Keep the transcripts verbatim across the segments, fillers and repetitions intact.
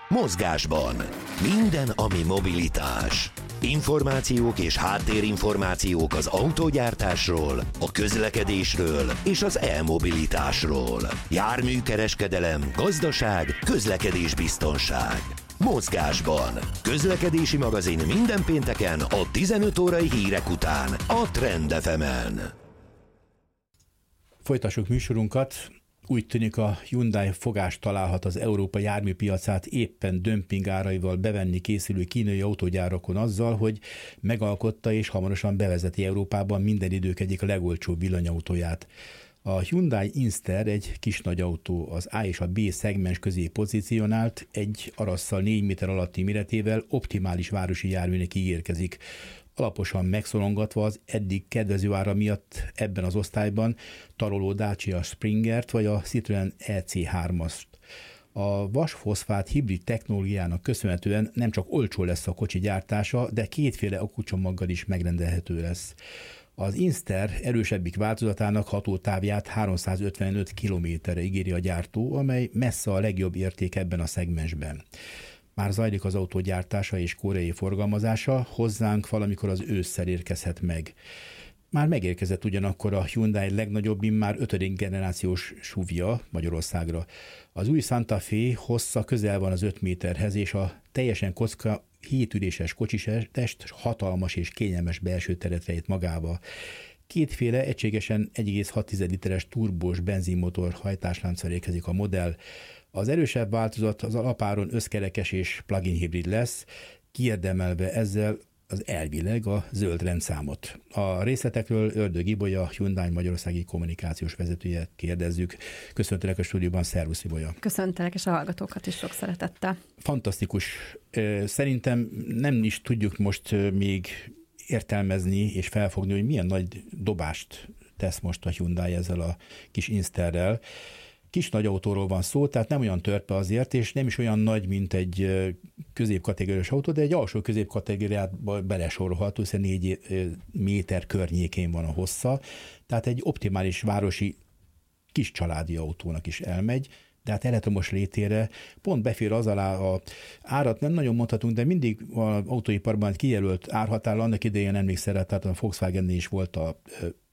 Mozgásban. Minden, ami mobilitás. Információk és háttérinformációk az autógyártásról, a közlekedésről és az e-mobilitásról. Járműkereskedelem, gazdaság, közlekedésbiztonság. Mozgásban. Közlekedési magazin minden pénteken a tizenöt órai hírek után a Trend ef emen. Folytassuk műsorunkat. Úgy tűnik, a Hyundai fogást találhat az európai járműpiacát éppen dömping áraival bevenni készülő kínai autógyárakon azzal, hogy megalkotta és hamarosan bevezeti Európában minden idők egyik a legolcsóbb villanyautóját. A Hyundai Inster egy kis nagy autó, az A és a B szegmens közé pozícionált, egy arasszal négy méter alatti méretével optimális városi járműnek ígérkezik. Alaposan megszorongatva az eddig kedvező ára miatt ebben az osztályban taroló Dacia Springert vagy a Citroen E C hármast. A vasfoszfát hibrid technológiának köszönhetően nem csak olcsó lesz a kocsi gyártása, de kétféle akkucsomaggal is megrendelhető lesz. Az Inster erősebbik változatának hatótávját háromszázötvenöt kilométerre ígéri a gyártó, amely messze a legjobb érték ebben a szegmensben. Már zajlik az autó gyártása és koreai forgalmazása, hozzánk valamikor az ősszel érkezhet meg. Már megérkezett ugyanakkor a Hyundai legnagyobb, immár ötödik generációs es u vé-ja Magyarországra. Az új Santa Fe hossza közel van az öt méterhez, és a teljesen kocka hétüléses kocsitest hatalmas és kényelmes belső teret rejt magába. Kétféle egységesen egy egész hat literes turbós benzinmotor hajtáslánccal érkezik a modell. Az erősebb változat az alapáron összkerekes és plug-in hibrid lesz, kiérdemelve ezzel az elvileg a zöld rendszámot. A részletekről Ördög Ibolya, Hyundai magyarországi kommunikációs vezetője kérdezzük. Köszöntelek a stúdióban, szervusz Ibolya. Köszöntelek, és a hallgatókat is sok szeretettel. Fantasztikus. Szerintem nem is tudjuk most még értelmezni és felfogni, hogy milyen nagy dobást tesz most a Hyundai ezzel a kis Insterrel. Kis nagy autóról van szó, tehát nem olyan törpe azért, és nem is olyan nagy, mint egy középkategóriás autó, de egy alsó középkategóriába belesorolható, hiszen négy méter környékén van a hossza, tehát egy optimális városi kis családi autónak is elmegy, de hát elektromos létére pont befér az alá a árat, nem nagyon mondhatunk, de mindig az autóiparban kijelölt árhatárral, annak idején emlékszel, tehát a Volkswagennél is volt a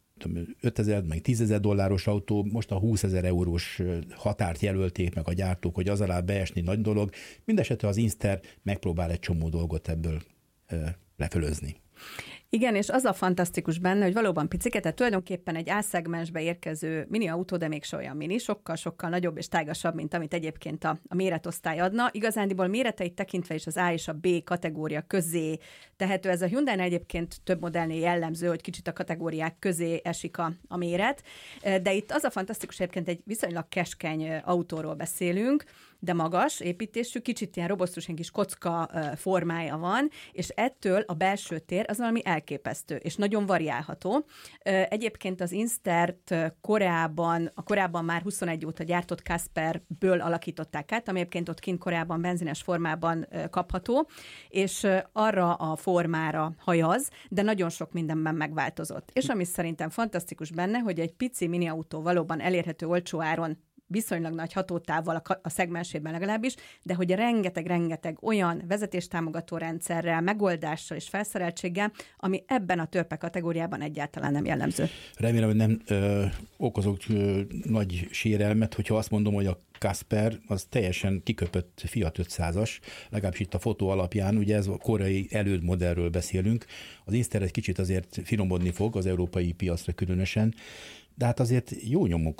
ötezer, meg tízezer dolláros autó, most a húszezer eurós határt jelölték meg a gyártók, hogy az alá beesni nagy dolog. Mindenesetre az Inster megpróbál egy csomó dolgot ebből lefölözni. Igen, és az a fantasztikus benne, hogy valóban picike, tehát tulajdonképpen egy A-szegmensbe érkező mini autó, de még se olyan mini, sokkal-sokkal nagyobb és tágasabb, mint amit egyébként a, a méretosztály adna. Igazándiból méreteit tekintve is az A és a B kategória közé tehető. Ez a Hyundai egyébként több modellnél jellemző, hogy kicsit a kategóriák közé esik a, a méret, de itt az a fantasztikus, egyébként egy viszonylag keskeny autóról beszélünk, de magas építésű, kicsit ilyen robosztus, ilyen kis kocka formája van, és ettől a belső tér az valami elképesztő, és nagyon variálható. Egyébként az Instert Koreában, a korábban már huszonegy óta gyártott Casperből alakították át, ami egyébként ott kint Koreában benzines formában kapható, és arra a formára hajaz, de nagyon sok mindenben megváltozott. És ami szerintem fantasztikus benne, hogy egy pici mini autó valóban elérhető olcsó áron, viszonylag nagy hatótávval a, a szegmensében legalábbis, de hogy rengeteg-rengeteg olyan vezetéstámogató rendszerrel, megoldással és felszereltséggel, ami ebben a törpe kategóriában egyáltalán nem jellemző. Remélem, hogy nem ö, okozok ö, nagy sérelmet, hogyha azt mondom, hogy a Casper az teljesen kiköpött Fiat ötszázas, legalábbis itt a fotó alapján, ugye ez a koreai előd modellről beszélünk. Az Inster egy kicsit azért finomodni fog az európai piacra különösen, de hát azért jó nyomok,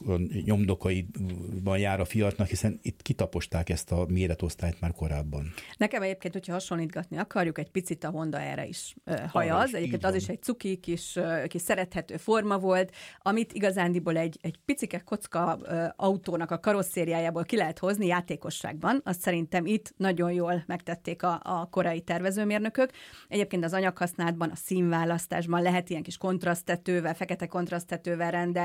nyomdokaiban jár a Fiatnak, hiszen itt kitaposták ezt a méretosztályt már korábban. Nekem egyébként, hogyha hasonlítgatni akarjuk, egy picit a Honda erre is uh, hajaz. Is, egyébként az is egy cuki, kis, uh, kis szerethető forma volt, amit igazándiból egy, egy picike kocka uh, autónak a karosszériájából ki lehet hozni játékosságban. Azt szerintem itt nagyon jól megtették a, a korai tervezőmérnökök. Egyébként az anyaghasználatban, a színválasztásban lehet ilyen kis kontraszttetővel, fekete kontraszttetővel rendelni,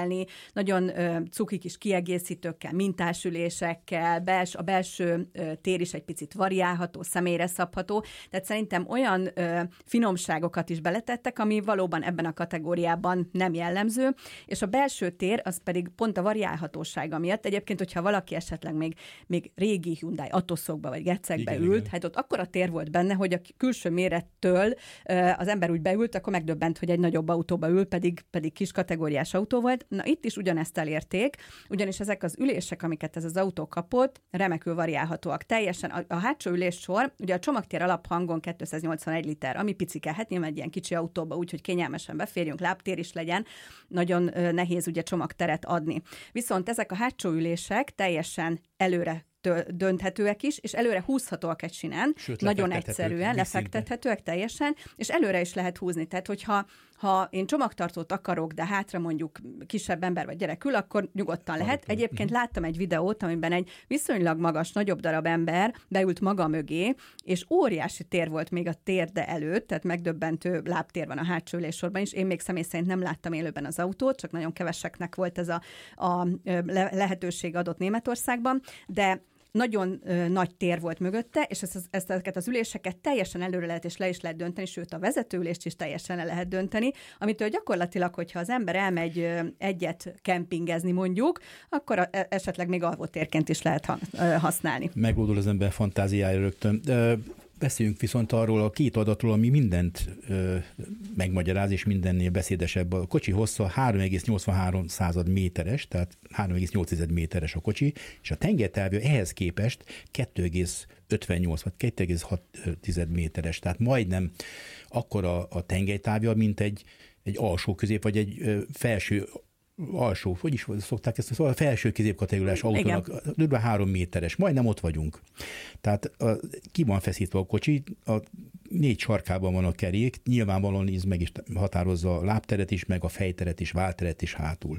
szerelni, nagyon ö, cuki kis kiegészítőkkel, mintásülésekkel, bels, a belső ö, tér is egy picit variálható, személyre szabható, tehát szerintem olyan ö, finomságokat is beletettek, ami valóban ebben a kategóriában nem jellemző, és a belső tér az pedig pont a variálhatósága miatt. Egyébként, hogyha valaki esetleg még, még régi Hyundai Atoszokba vagy Gecekbe ült, igen. hát ott akkora tér volt benne, hogy a külső mérettől az ember úgy beült, akkor megdöbbent, hogy egy nagyobb autóba ül, pedig, pedig kis kategóriás autó volt. Na itt is ugyanezt elérték, ugyanis ezek az ülések, amiket ez az autó kapott, remekül variálhatóak. Teljesen a, a hátsó üléssor, ugye a csomagtér alaphangon kétszáznyolcvanegy liter, ami picike, hát nyilván egy ilyen kicsi autóba, úgyhogy kényelmesen beférjünk, lábtér is legyen, nagyon nehéz ugye csomagteret adni. Viszont ezek a hátsó ülések teljesen előre dönthetőek is, és előre húzhatóak egy sinen, Sőt, nagyon egyszerűen, lefektethetőek teljesen, és előre is lehet húzni. Tehát, hogyha ha én csomagtartót akarok, de hátra mondjuk kisebb ember vagy gyerek ül, akkor nyugodtan lehet. Egyébként láttam egy videót, amiben egy viszonylag magas, nagyobb darab ember beült maga mögé, és óriási tér volt még a térde előtt, tehát megdöbbentő lábtér van a hátsó üléssorban is. Én még személy szerint nem láttam élőben az autót, csak nagyon keveseknek volt ez a, a lehetőség adott Németországban, de nagyon ö, nagy tér volt mögötte, és ezt, ezt, ezeket az üléseket teljesen előre lehet és le is lehet dönteni, sőt a vezetőülést is teljesen le lehet dönteni, amitől gyakorlatilag, hogyha az ember elmegy ö, egyet kempingezni mondjuk, akkor a, esetleg még alvótérként is lehet ha, ö, használni. Megoldul az ember fantáziája rögtön. De beszéljünk viszont arról a két adatról, ami mindent ö, megmagyaráz, és mindennél beszédesebb. A kocsi hossza három egész nyolcvanhárom méteres, tehát három egész nyolc méteres a kocsi, és a tengelytávja ehhez képest kettő egész ötvennyolc vagy kettő egész hat méteres, tehát majdnem akkora a tengelytávja, mint egy, egy alsó közép, vagy egy ö, felső alsó, hogy is szokták ezt, szóval a felső középkategóriás autónak kb. három méteres, majdnem ott vagyunk. Tehát a, ki van feszítve a kocsi, a négy sarkában van a kerék, nyilvánvalóan ez meg is határozza a lábteret is, meg a fejteret is, válteret is hátul.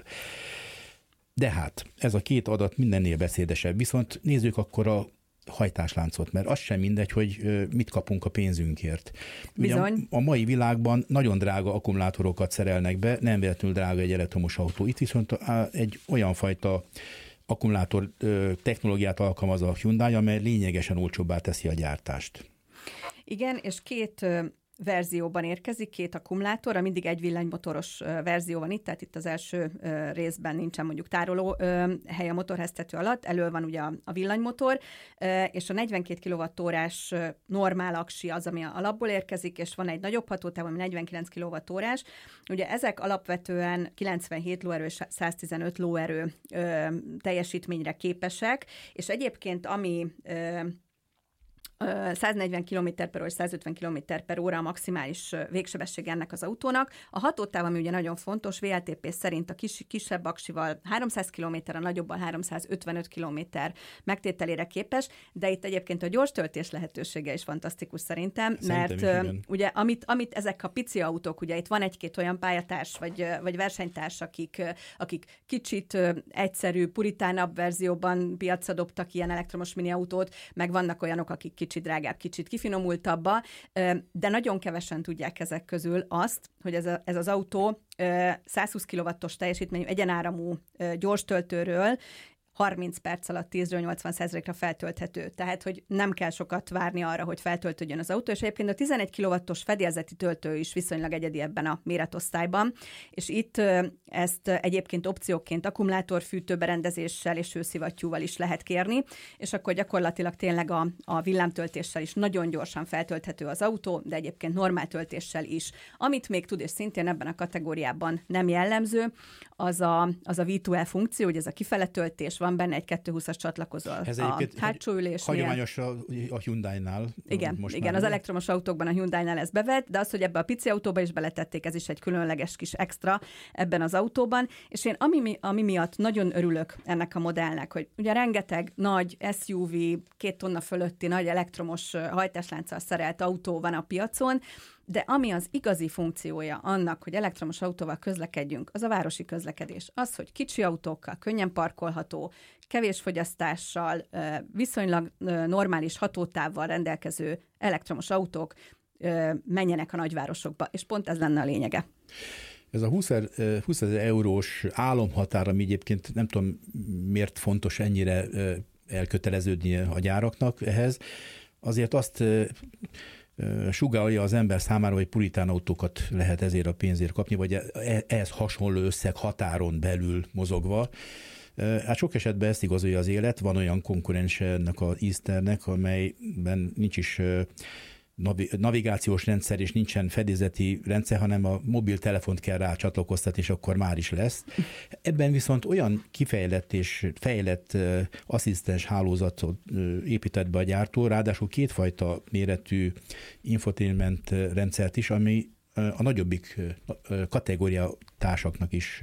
De hát ez a két adat mindennél beszédesebb, viszont nézzük akkor a hajtásláncot, mert az sem mindegy, hogy mit kapunk a pénzünkért. Bizony. Ugye a mai világban nagyon drága akkumulátorokat szerelnek be, nem véletlenül drága egy elektromos autó. Itt viszont egy olyan fajta akkumulátor technológiát alkalmaz a Hyundai, amely lényegesen olcsóbbá teszi a gyártást. Igen, és két verzióban érkezik, két akkumulátor, mindig egy villanymotoros verzió van itt, tehát itt az első részben nincsen mondjuk tároló hely a motorháztető alatt, elől van ugye a villanymotor, és a negyvenkét kilowattórás normál aksi az, ami alapból érkezik, és van egy nagyobb hatótáv, ami negyvenkilenc kilowattórás. Ugye ezek alapvetően kilencvenhét lóerő és száztizenöt lóerő teljesítményre képesek, és egyébként ami száznegyven kilométer per óra és százötven kilométer per óra a maximális végsebesség ennek az autónak. A hatótáv, ami ugye nagyon fontos, vé el té pé szerint a kis, kisebb aksival háromszáz kilométer, a nagyobban háromszázötvenöt kilométer megtételére képes, de itt egyébként a gyors töltés lehetősége is fantasztikus szerintem, Szerintem mert is, ugye amit, amit ezek a pici autók, ugye itt van egy-két olyan pályatárs, vagy, vagy versenytárs, akik, akik kicsit egyszerű, puritánabb verzióban piacra dobtak ilyen elektromos mini autót, meg vannak olyanok, akik kicsit drágább, kicsit kifinomultabba, de nagyon kevesen tudják ezek közül azt, hogy ez, a, ez az autó százhúsz kilowattos teljesítményű egyenáramú gyors töltőről harminc perc alatt tízről nyolcvan százalékra feltölthető. Tehát, hogy nem kell sokat várni arra, hogy feltöltődjön az autó, és egyébként a tizenegy kilowattos fedélzeti töltő is viszonylag egyedi ebben a méretosztályban, és itt ezt egyébként opcióként akkumulátorfűtőberendezéssel és hőszivattyúval is lehet kérni, és akkor gyakorlatilag tényleg a, a villámtöltéssel is nagyon gyorsan feltölthető az autó, de egyébként normál töltéssel is. Amit még tud, és szintén ebben a kategóriában nem jellemző, az a, az a vé kettő el funkció, hogy ez a kifele töltés, van benne egy kétszázhúszas csatlakozó ez a hátsó ülésnél. Hagyományos a, a Hyundai-nál. Igen, most igen az elektromos autókban a Hyundai-nál ez bevett, de az, hogy ebbe a pici autóba is beletették, ez is egy különleges kis extra ebben az autóban, és én ami, ami miatt nagyon örülök ennek a modellnek, hogy ugye rengeteg nagy es u vé, két tonna fölötti nagy elektromos hajtáslánccal szerelt autó van a piacon, de ami az igazi funkciója annak, hogy elektromos autóval közlekedjünk, az a városi közlekedés. Az, hogy kicsi autókkal, könnyen parkolható, kevés fogyasztással, viszonylag normális hatótávval rendelkező elektromos autók menjenek a nagyvárosokba, és pont ez lenne a lényege. Ez a húszezer eurós álomhatár, ami egyébként nem tudom miért fontos ennyire elköteleződni a gyáraknak ehhez, azért azt sugallja az ember számára, hogy puritán autókat lehet ezért a pénzért kapni, vagy ehhez hasonló összeg határon belül mozogva. Hát sok esetben ezt igazolja az élet, van olyan konkurense ennek az Easternek, amelyben nincs is navigációs rendszer, és nincsen fedélzeti rendszer, hanem a mobiltelefont kell rá csatlakoztatni, és akkor már is lesz. Ebben viszont olyan kifejlett és fejlett asszisztens hálózatot épített be a gyártó, ráadásul kétfajta méretű infotainment rendszert is, ami a nagyobbik kategória társaknak is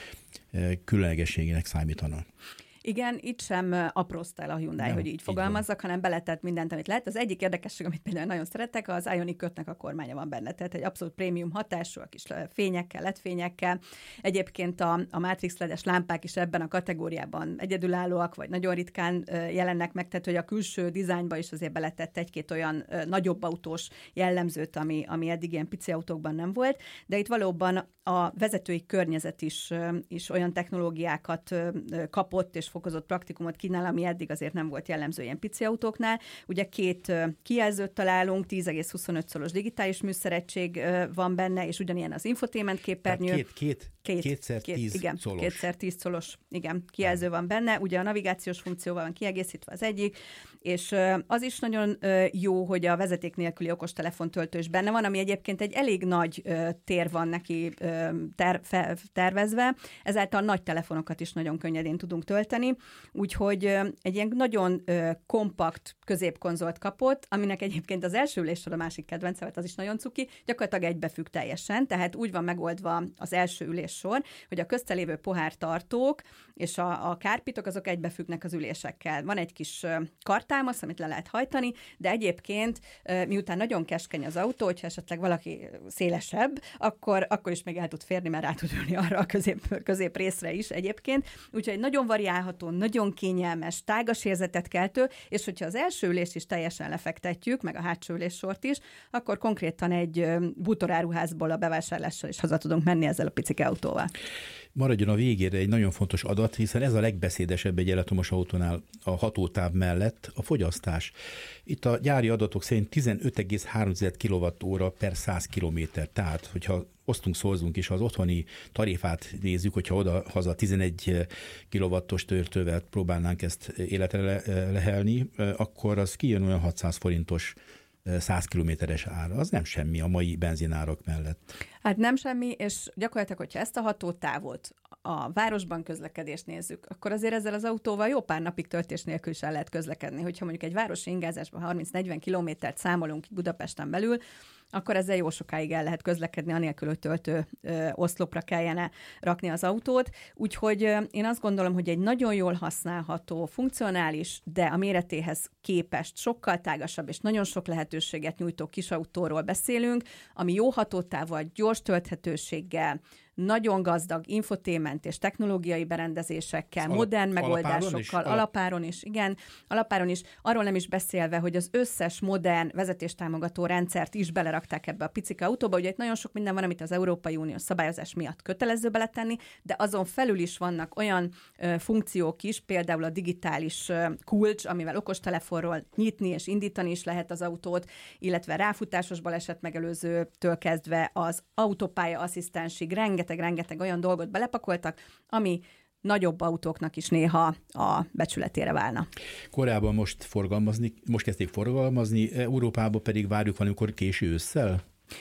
különlegességének számítana. Igen, itt sem aprózta el a Hyundai, nem, hogy így, így fogalmazzak, hanem beletett mindent, amit lehet. Az egyik érdekesség, amit például nagyon szeretek, az Ioniq ötnek a kormánya van benne, tehát egy abszolút prémium hatású, a kis fényekkel, led fényekkel. Egyébként a, a Matrix ledes lámpák is ebben a kategóriában egyedülállóak, vagy nagyon ritkán jelennek meg, tehát hogy a külső dizájnba is azért beletett egy-két olyan nagyobb autós jellemzőt, ami, ami eddig ilyen pici autókban nem volt, de itt valóban a vezetői környezet is, is olyan technológiákat kapott, és fokozott praktikumot kínál, ami eddig azért nem volt jellemző ilyen pici autóknál. Ugye két kijelzőt találunk, tíz egész huszonöt szoros digitális műszeregység van benne, és ugyanilyen az infotainment képernyő. Két, két, két, kétszer két, tíz igen, szolos. Kétszer tíz szolos, igen, kijelző van benne. Ugye a navigációs funkcióval van kiegészítve az egyik, és az is nagyon jó, hogy a vezeték nélküli okostelefontöltő is benne van, ami egyébként egy elég nagy tér van neki ter- tervezve, ezáltal nagy telefonokat is nagyon könnyedén tudunk tölteni, úgyhogy egy ilyen nagyon kompakt középkonzolt kapott, aminek egyébként az első ülésről a másik kedvence, mert az is nagyon cuki, gyakorlatilag egybefügg teljesen, tehát úgy van megoldva az első üléssor, hogy a közte lévő pohártartók és a, a kárpitok azok egybefüggnek az ülésekkel. Van egy kis kartámasz, amit le lehet hajtani, de egyébként miután nagyon keskeny az autó, hogyha esetleg valaki szélesebb, akkor, akkor is még el tud férni, mert rá tud ülni arra a közép, közép részre is egyébként. Úgyhogy nagyon variálható, nagyon kényelmes, tágas érzetet keltő, és hogyha az első ülést is teljesen lefektetjük, meg a hátsó üléssort is, akkor konkrétan egy bútoráruházból a bevásárlással is haza tudunk menni ezzel a picike autóval. Maradjon a végére egy nagyon fontos adat, hiszen ez a legbeszédesebb egy elektromos autónál a hatótáv mellett a fogyasztás. Itt a gyári adatok szerint tizenöt egész három kilovattóra per száz kilométer. Tehát, hogyha osztunk, szorzunk is, ha az otthoni tarifát nézzük, hogyha oda-haza tizenegy kilowattos töltővel próbálnánk ezt életre lehelni, akkor az kijön olyan hatszáz forintos száz kilométeres ár. Az nem semmi a mai benzinárak mellett. Hát nem semmi, és gyakorlatilag, hogyha ezt a hatótávot a városban közlekedést nézzük, akkor azért ezzel az autóval jó pár napig töltés nélkül is el lehet közlekedni. Hogyha mondjuk egy városi ingázásban harminc-negyven kilométert számolunk Budapesten belül, akkor ezzel jó sokáig el lehet közlekedni, anélkül, hogy töltő ö, oszlopra kellene rakni az autót. Úgyhogy ö, én azt gondolom, hogy egy nagyon jól használható, funkcionális, de a méretéhez képest sokkal tágasabb és nagyon sok lehetőséget nyújtó kis autóról beszélünk, ami jó hatótávval, gyors tölthetőséggel, nagyon gazdag infotainment és technológiai berendezésekkel, alap, modern megoldásokkal, is, alap... alapáron is, igen, alapáron is, arról nem is beszélve, hogy az összes modern vezetéstámogató rendszert is belerakták ebbe a picike autóba. Ugye itt nagyon sok minden van, amit az Európai Unió szabályozás miatt kötelező beletenni, de azon felül is vannak olyan ö, funkciók is, például a digitális ö, kulcs, amivel okostelefonról nyitni és indítani is lehet az autót, illetve ráfutásos baleset megelőzőtől kezdve az autópálya asszisztensig rengeteg-rengeteg olyan dolgot belepakoltak, ami nagyobb autóknak is néha a becsületére válna. Korábban most forgalmazni, most kezdték forgalmazni, Európában pedig várjuk valamikor késő ősszel?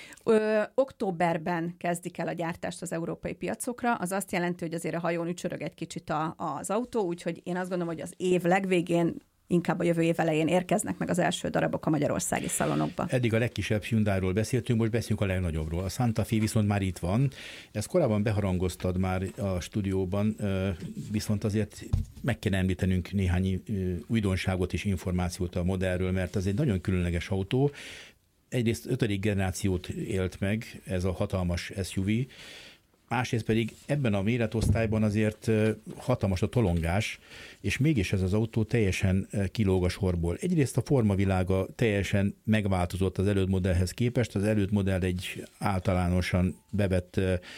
Ö, októberben kezdik el a gyártást az európai piacokra, az azt jelenti, hogy azért a hajón ücsörög egy kicsit a, az autó, úgyhogy én azt gondolom, hogy az év legvégén, inkább a jövő év elején érkeznek meg az első darabok a magyarországi szalonokba. Eddig a legkisebb Hyundairól beszéltünk, most beszélünk a legnagyobbról. A Santa Fe viszont már itt van. Ezt korábban beharangoztad már a stúdióban, viszont azért meg kell említenünk néhány újdonságot és információt a modellről, mert ez egy nagyon különleges autó. Egyrészt ötödik generációt élt meg ez a hatalmas es u vé, másrészt pedig ebben a méretosztályban azért hatalmas a tolongás, és mégis ez az autó teljesen kilóg a sorból. Egyrészt a formavilága teljesen megváltozott az előtt modellhez képest, az előtt modell egy általánosan bevett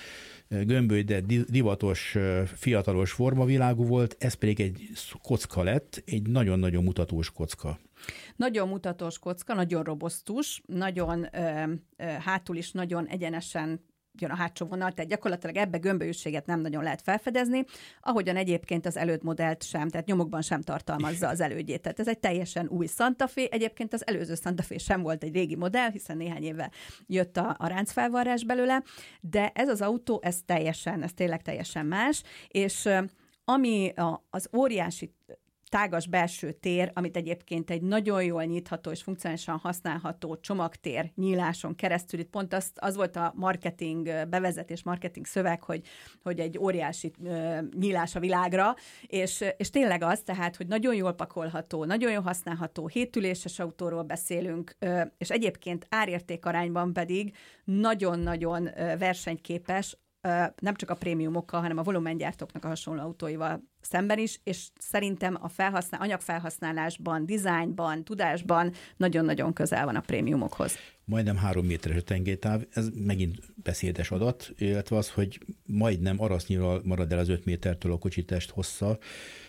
gömböly, de divatos, fiatalos formavilágú volt, ez pedig egy kocka lett, egy nagyon-nagyon mutatós kocka. Nagyon mutatós kocka, nagyon robosztus, nagyon ö, ö, hátul is nagyon egyenesen jön a hátsó vonal, tehát gyakorlatilag ebbe gömbölyűséget nem nagyon lehet felfedezni, ahogyan egyébként az előd modellt sem, tehát nyomokban sem tartalmazza az elődjét. Tehát ez egy teljesen új Santa Fe, egyébként az előző Santa Fe sem volt egy régi modell, hiszen néhány éve jött a, a ráncfelvarrás belőle, de ez az autó, ez teljesen, ez tényleg teljesen más, és ami a, az óriási tágas belső tér, amit egyébként egy nagyon jól nyitható és funkcionálisan használható csomagtér nyíláson keresztül, itt pont az, az volt a marketing bevezetés, marketing szöveg, hogy, hogy egy óriási uh, nyílás a világra, és, és tényleg az, tehát, hogy nagyon jól pakolható, nagyon jól használható, hétüléses autóról beszélünk, uh, és egyébként árérték arányban pedig nagyon-nagyon uh, versenyképes, nem csak a prémiumokkal, hanem a volumengyártóknak a hasonló autóival szemben is, és szerintem a felhasznál, anyagfelhasználásban, dizájnban, tudásban nagyon-nagyon közel van a prémiumokhoz. Majdnem három méteres a tengelytáv, ez megint beszédes adat, illetve az, hogy majdnem arasznyira marad el az öt métertől a kocsitest hossza,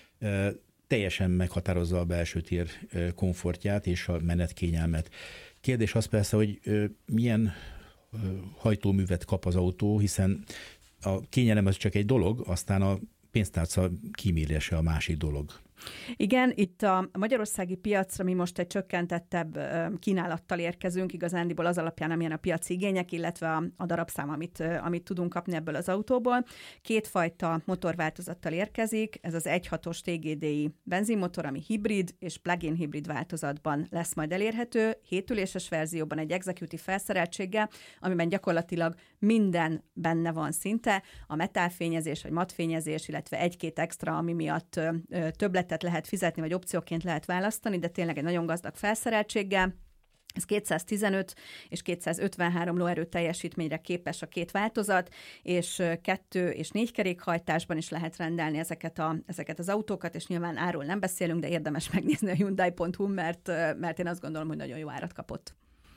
teljesen meghatározza a belső tér komfortját és a menetkényelmet. Kérdés az persze, hogy milyen hajtóművet kap az autó, hiszen a kényelem az csak egy dolog, aztán a pénztárca kímélése a másik dolog. Igen, itt a magyarországi piacra mi most egy csökkentettebb kínálattal érkezünk, igazándiból az alapján, amilyen a piaci igények, illetve a, a darabszám, amit, amit tudunk kapni ebből az autóból. Kétfajta motorváltozattal érkezik, ez az egy egész hatos té gé dé i benzinmotor, ami hibrid és plug-in hibrid változatban lesz majd elérhető, hétüléses verzióban egy executive felszereltséggel, amiben gyakorlatilag minden benne van szinte, a metálfényezés vagy mattfényezés, illetve egy-két extra, ami miatt többlet lehet fizetni, vagy opcióként lehet választani, de tényleg egy nagyon gazdag felszereltséggel. Ez kétszáztizenöt és kétszázötvenhárom lóerő teljesítményre képes a két változat, és kettő és négy kerékhajtásban is lehet rendelni ezeket, a, ezeket az autókat, és nyilván árról nem beszélünk, de érdemes megnézni a hyundai pont hu, mert, mert én azt gondolom, hogy nagyon jó árat kapott.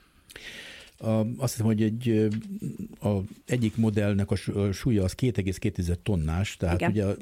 A, azt hiszem, hogy egy, a, egyik modellnek a súlya az két egész két tonnás, tehát igen. Ugye a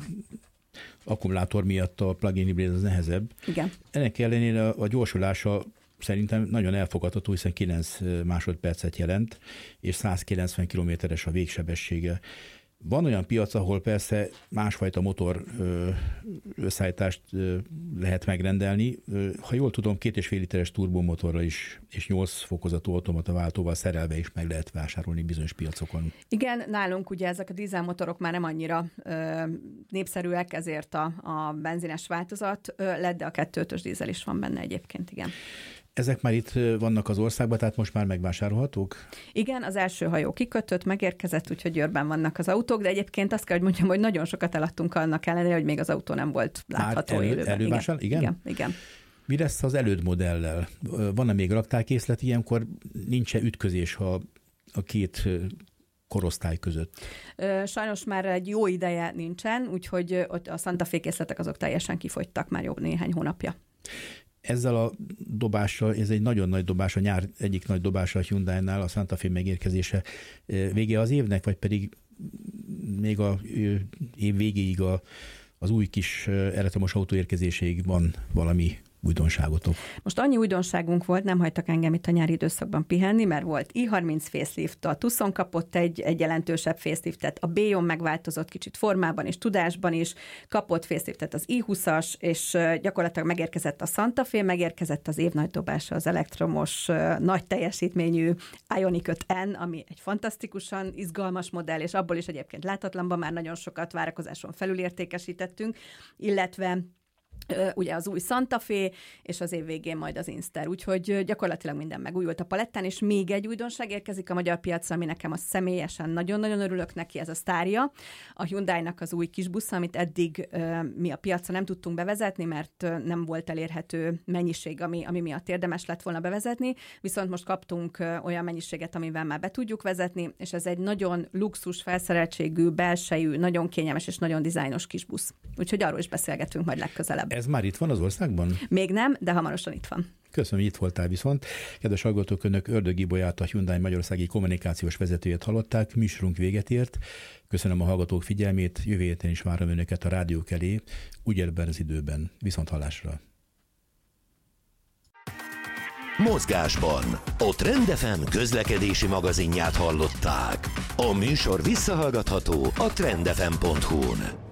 akkumulátor miatt a plug-in hibrid az nehezebb. Igen. Ennek ellenére a gyorsulása szerintem nagyon elfogadható, hiszen kilenc másodpercet jelent, és százkilencven kilométeres a végsebessége. Van olyan piac, ahol persze másfajta motor összeállítást lehet megrendelni. Ha jól tudom, két és fél literes turbomotorral is, és nyolc fokozatú automata váltóval szerelve is meg lehet vásárolni bizonyos piacokon. Igen, nálunk ugye ezek a dízelmotorok már nem annyira ö, népszerűek, ezért a, a benzines változat ö, lett, de a kettő egész ötös dízel is van benne egyébként, igen. Ezek már itt vannak az országban, tehát most már megvásárolhatók? Igen, az első hajó kikötött, megérkezett, úgyhogy Győrben vannak az autók, de egyébként azt kell, hogy mondjam, hogy nagyon sokat eladtunk annak ellenére, hogy még az autó nem volt látható már elő, élőben. Elővásárol? Igen? Igen, igen. Mi lesz az előd modellel? Van-e még raktárkészlet? Ilyenkor nincs-e ütközés a, a két korosztály között? Sajnos már egy jó ideje nincsen, úgyhogy ott a Santa Fe készletek azok teljesen kifogytak már jó néhány hónapja. Ezzel a dobással, ez egy nagyon nagy dobás, a nyár egyik nagy dobása a Hyundai-nál, a Santa Fe megérkezése vége az évnek, vagy pedig még a év végéig a, az új kis elektromos autó érkezéséig van valami újdonságotok? Most annyi újdonságunk volt, nem hagytak engem itt a nyári időszakban pihenni, mert volt i harminc facelift, a Tucson kapott egy, egy jelentősebb faceliftet, a Béjon megváltozott kicsit formában és tudásban is, kapott faceliftet az i húszas, és gyakorlatilag megérkezett a Santa Fe, megérkezett az év nagy dobása az elektromos, nagy teljesítményű Ioniq öt N, ami egy fantasztikusan izgalmas modell, és abból is egyébként láthatlanban már nagyon sokat várakozáson felül értékesítettünk, illetve ugye az új Santa Fe, és az év végén majd az Inster. Úgyhogy gyakorlatilag minden megújult a palettán, és még egy újdonság érkezik a magyar piacra, ami nekem a személyesen nagyon-nagyon örülök neki, ez a Staria, a Hyundai-nak az új kisbusza, amit eddig uh, mi a piacra nem tudtunk bevezetni, mert uh, nem volt elérhető mennyiség, ami, ami miatt érdemes lett volna bevezetni, viszont most kaptunk uh, olyan mennyiséget, amivel már be tudjuk vezetni, és ez egy nagyon luxus felszereltségű, belsejű, nagyon kényelmes és nagyon dizájnos kisbusz. Úgyhogy arról is beszélgetünk majd legközelebb. Ez már itt van az országban? Még nem, de hamarosan itt van. Köszönöm, hogy itt voltál viszont. Kedves hallgatók, önök Ördög Ibolyát, a Hyundai magyarországi kommunikációs vezetőjét hallották, műsorunk véget ért. Köszönöm a hallgatók figyelmét, jövő héten is várom önöket a rádiók elé, ugyebben az időben. Viszont hallásra. Mozgásban a Trend ef em közlekedési magazinját hallották. A műsor visszahallgatható a trend f m pont hu-n.